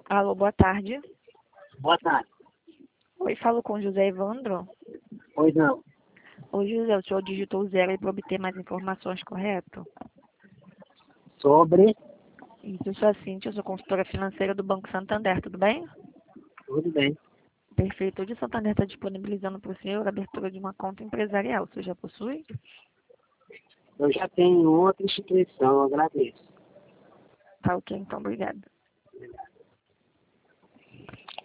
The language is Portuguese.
Alô, boa tarde. Boa tarde. Oi, falo com José Evandro. Pois não. Oi, José, o senhor digitou 0 para obter mais informações, correto? Sobre. Isso, eu sou a Cíntia, eu sou consultora financeira do Banco Santander, tudo bem? Tudo bem. Perfeito. Hoje o Santander está disponibilizando para o senhor a abertura de uma conta empresarial. O senhor já possui? Eu já tenho outra instituição, eu agradeço. Tá ok, então, obrigada.